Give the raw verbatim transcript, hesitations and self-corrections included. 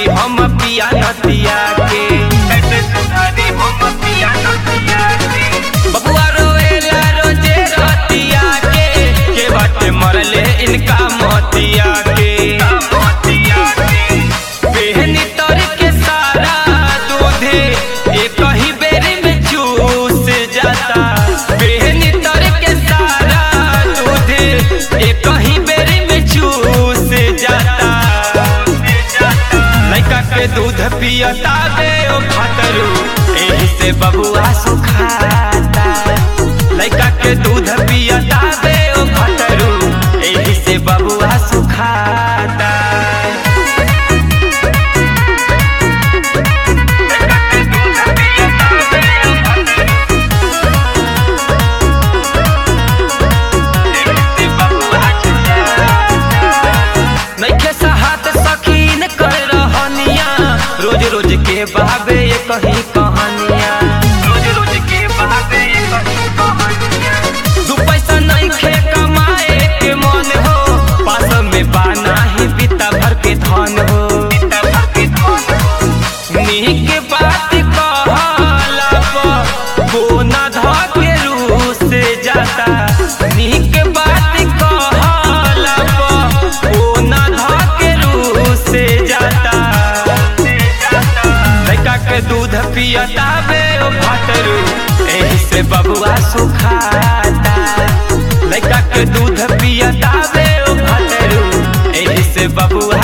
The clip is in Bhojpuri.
हम पिया नतिया के, कैसे सुधारी हम पिया नतिया के। बबुआ रोएला रोजे रतिया के, के बाटे मरले इनका मोतिया के, मोतिया के। बेहनी तर के सारा दूधे एक ही बेरी में चूस जाता, बेहनी तर के सारा दूधे एक ही बेरी में चूस जाता। लड़का के दूध पियता बे ओ खतरू, एही से बबुआ सुखाता। लड़का के दूध पियता बे ओ खतरू, एही से बबुआ सुखाता। नइखे साहत सखीन कर रहनिया, रोज रोज के बहावे ये कही कहानिया, रोज रोज के बहावे ये कही कहानिया। दू पैसा नइखे कमाए के मन हो, पास में बाना ही बिता भर के धन हो, बिता भर के धन हो। नीक बात कहला पर बोना ध के रूस जाता, नीक बात कहला पर बोना ध के रूस जाता। लड़का के दूध पियता बे ओ खतरू, एही से बबुआ सुखाता। लड़का के दूध पियता बे ओ खतरू, एही से बबुआ